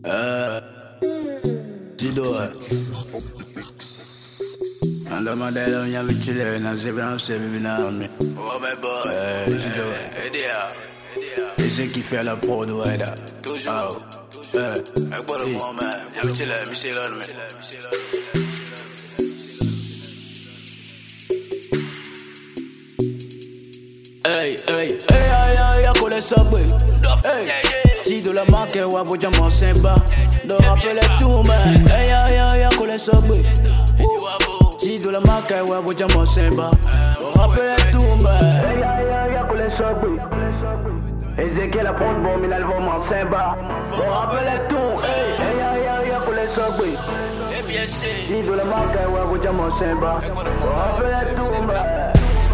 Tido ando modelo mia vicile na zebra se bibina me oh my boy Tido et c'est qui fait la prod ouais là toujours avec bon moment mia vicile Michel me hey hey hey ya kole sabwe hey si de la marque wa boja mon semba do rappelle tout man hey ya kole sabwe si de la marque wa boja mon semba do rappelle tout man hey ya kole sabwe Ezekiel a prendre bon min album en semba do rappelle tout hey ya kole sabwe et bien c'est si de la marque wa boja mon semba do rappelle tout man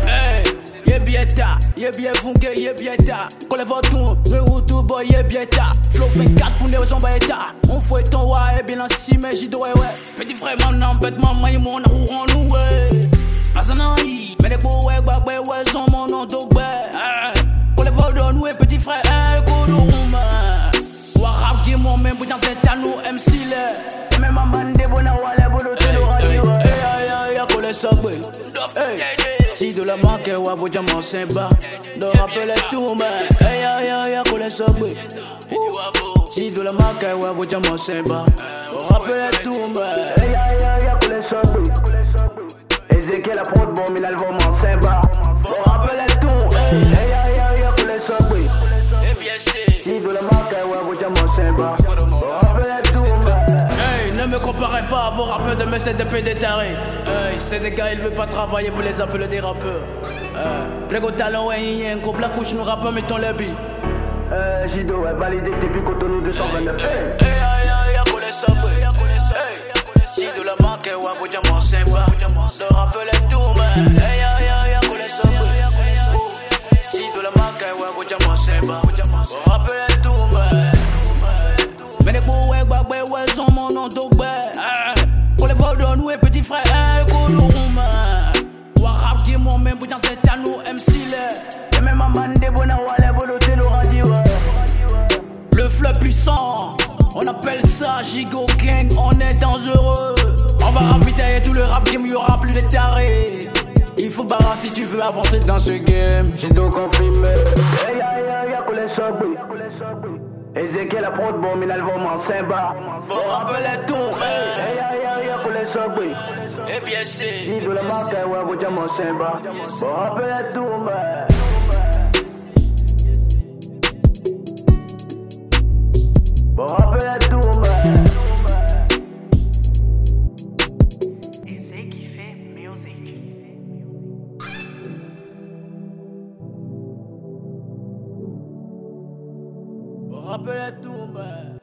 Ye bien funke, ye bien ta. Quand les votons, le retour boy, ye bien ta. Flow 24 pour les raisons baïta. On fouet ton wa, et bien en si, mais j'y dois, ouais. Petit frère, maman, bête, maman, il m'en a roulé, nous, ouais. Azanaï, mais les beaux, ouais, ouais, sont mon nom, donc, ouais. Quand les votons, nous, petit frère, écoute, on va rap, qui m'ont même, bouillant, c'est à nous, MC, là. Et même maman, des bonnes, ouais, les boulots, c'est nous, ouais. Quand les sabres, si de la marque wa boja mon semba do rappelle tout man hey ya kole sabwe si de la marque wa boja mon semba do rappelle tout man hey ya kole sabwe Ezekiel a prod bon min album en semba do rappelle tout hey ya kole sabwe et bien c'est si de la marque wa boja mon semba do rappelle tout man hey ne me comparez pas à vos rappeurs de mes CDP des tarés. C'est des gars, ils veulent pas travailler, vous les appelez des rappeurs. Plego talent, ouais, y'a un couple, la couche, nous rappeurs, mettons les billes. Jido, ouais, validé depuis Cotonou 229. Ya kole sabwe. Si de la marque, ouais, boja mon semba. Se rappelle tout, man. Ya kole sabwe. Si de la marque, ouais, boja mon semba. Se rappelle tout, man. Mais les beaux, ouais, sont mon nom, donc, quand les voix de nous, petit frère, même bouillant c'est à nous MC là. Et même maman des bonnes ouais bolo c'est le radio. Le fleuve puissant, on appelle ça Gigo Gang, on est dangereux. On va ravitailler tout le rap game, y'aura plus de tarés. Il faut barrer si tu veux avancer dans ce game. J'ai donc confirmé. Ya kole sabwe. Ezekiel a prod bon min album en semba. Bon rappelle tout. Ya kole sabwe. Et bien c'est si de la marque wa boja mon semba. Bon rappelle tout man. Bon rappelle tout man. Rappelle tout, man.